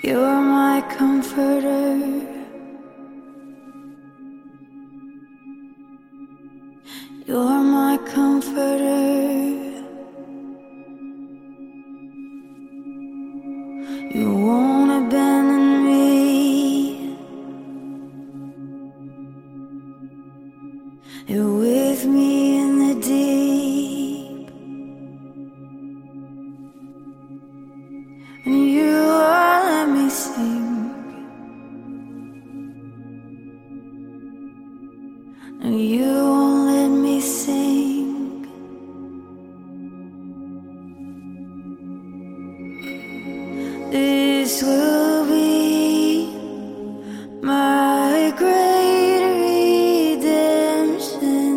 You're my comforter. You're my comforter. You won't abandon me. You're with me in the deep, and you all let me sing. And you won't let me sing. This will be my great redemption.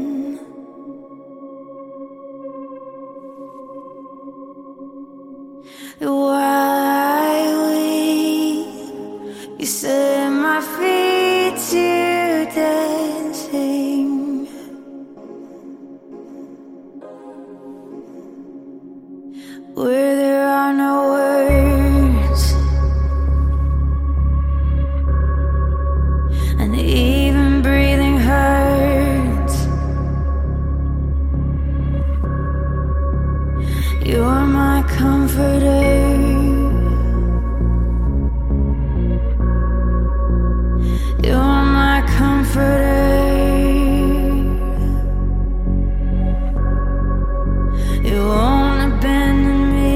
While I wait, you set my feet to dancing. Where there are no words, and even breathing hurts. You're my comforter. You're my comforter. You won't abandon me.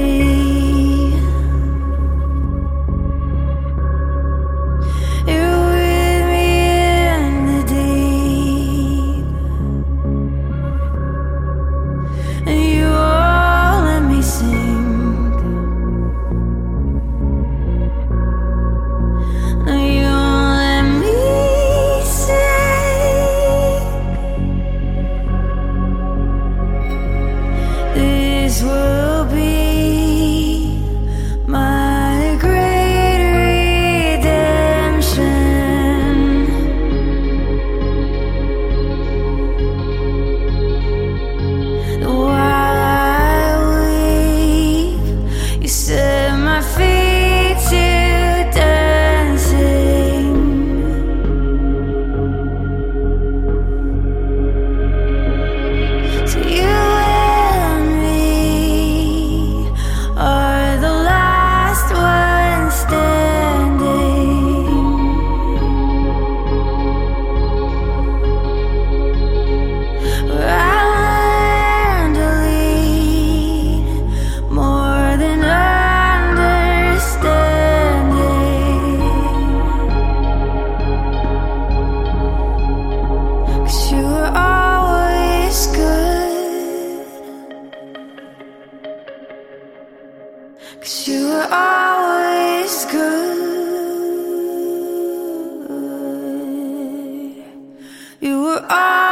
You're with me in the deep, and you all let me sing. And you let me sing. This will be my great redemption. While I weep, you set my feet to dancing. So you and me are the last ones standing. Where I learned to lead more than understanding. 'Cause you were always good. 'Cause you were always good. You were always